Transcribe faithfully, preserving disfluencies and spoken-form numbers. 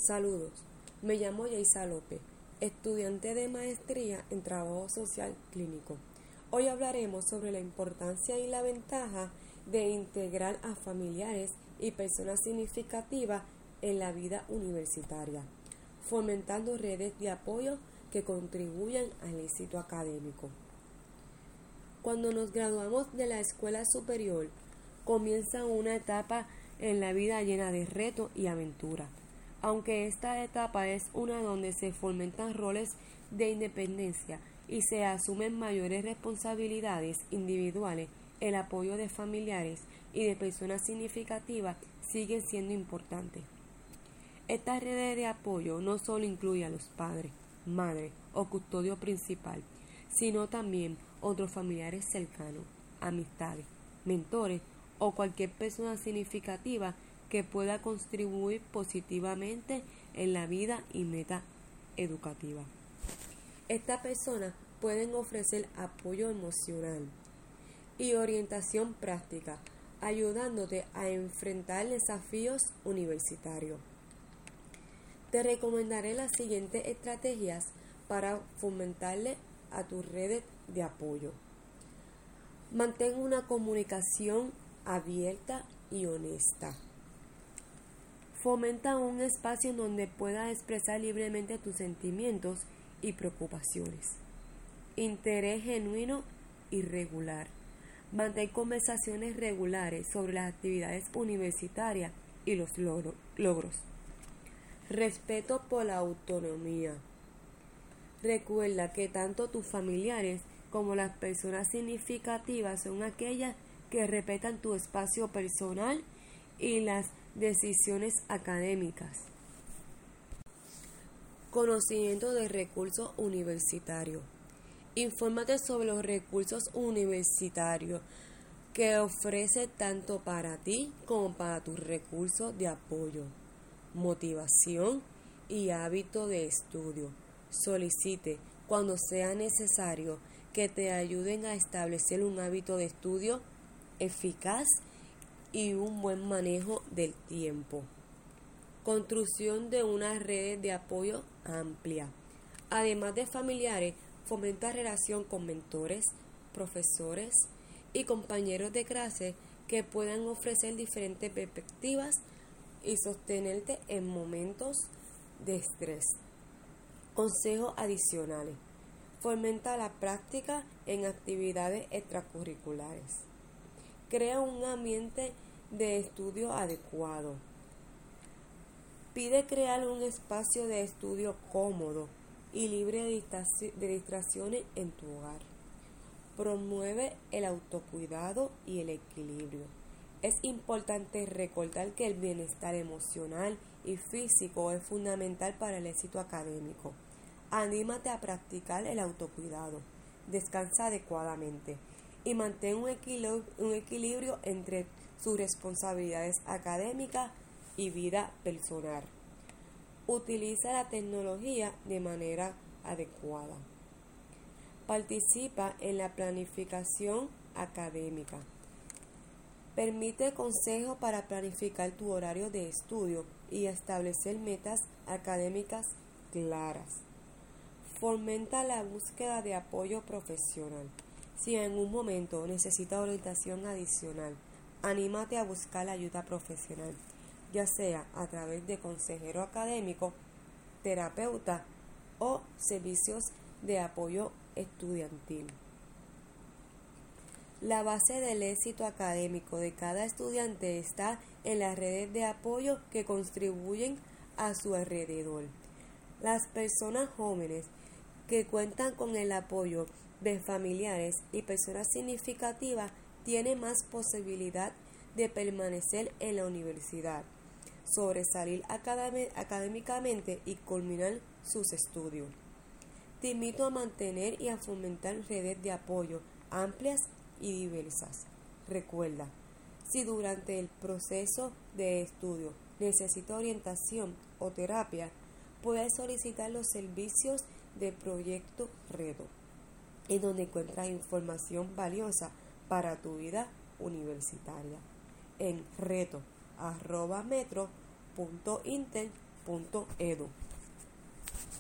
Saludos, me llamo Yeisa López, estudiante de maestría en trabajo social clínico. Hoy hablaremos sobre la importancia y la ventaja de integrar a familiares y personas significativas en la vida universitaria, fomentando redes de apoyo que contribuyan al éxito académico. Cuando nos graduamos de la escuela superior, comienza una etapa en la vida llena de retos y aventuras. Aunque esta etapa es una donde se fomentan roles de independencia y se asumen mayores responsabilidades individuales, el apoyo de familiares y de personas significativas sigue siendo importante. Esta red de apoyo no solo incluye a los padres, madres o custodio principal, sino también otros familiares cercanos, amistades, mentores o cualquier persona significativa que pueda contribuir positivamente en la vida y meta educativa. Estas personas pueden ofrecer apoyo emocional y orientación práctica, ayudándote a enfrentar desafíos universitarios. Te recomendaré las siguientes estrategias para fomentarle a tus redes de apoyo. Mantén una comunicación abierta y honesta. Fomenta un espacio en donde puedas expresar libremente tus sentimientos y preocupaciones. Interés genuino y regular. Mantén conversaciones regulares sobre las actividades universitarias y los logros. Respeto por la autonomía. Recuerda que tanto tus familiares como las personas significativas son aquellas que respetan tu espacio personal y las decisiones académicas. Conocimiento de recursos universitarios. Infórmate sobre los recursos universitarios que ofrece tanto para ti como para tus recursos de apoyo, motivación y hábito de estudio. Solicite, cuando sea necesario, que te ayuden a establecer un hábito de estudio eficaz y un buen manejo del tiempo. Construcción de una red de apoyo amplia. Además de familiares, fomenta relación con mentores, profesores y compañeros de clase que puedan ofrecer diferentes perspectivas y sostenerte en momentos de estrés. Consejos adicionales. Fomenta la práctica en actividades extracurriculares. Crea un ambiente de estudio adecuado. Pide crear un espacio de estudio cómodo y libre de distracciones en tu hogar. Promueve el autocuidado y el equilibrio. Es importante recordar que el bienestar emocional y físico es fundamental para el éxito académico. Anímate a practicar el autocuidado. Descansa adecuadamente y mantén un equilibrio, un equilibrio entre sus responsabilidades académicas y vida personal. Utiliza la tecnología de manera adecuada. Participa en la planificación académica. Permite consejos para planificar tu horario de estudio y establecer metas académicas claras. Fomenta la búsqueda de apoyo profesional. Si en un momento necesitas orientación adicional, anímate a buscar ayuda profesional, ya sea a través de consejero académico, terapeuta o servicios de apoyo estudiantil. La base del éxito académico de cada estudiante está en las redes de apoyo que contribuyen a su alrededor. Las personas jóvenes que cuentan con el apoyo de familiares y personas significativas tienen más posibilidad de permanecer en la universidad, sobresalir académ- académicamente y culminar sus estudios. Te invito a mantener y a fomentar redes de apoyo amplias y diversas. Recuerda, si durante el proceso de estudio necesitas orientación o terapia, puedes solicitar los servicios de Proyecto Reto, en donde encuentras información valiosa para tu vida universitaria en reto arroba metro punto intel punto edu.